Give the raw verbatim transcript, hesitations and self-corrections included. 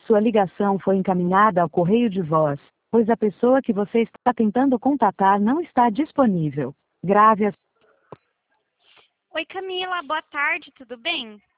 Sua ligação foi encaminhada ao correio de voz, pois a pessoa que você está tentando contatar não está disponível. Grave as... Oi, Camila, boa tarde, tudo bem?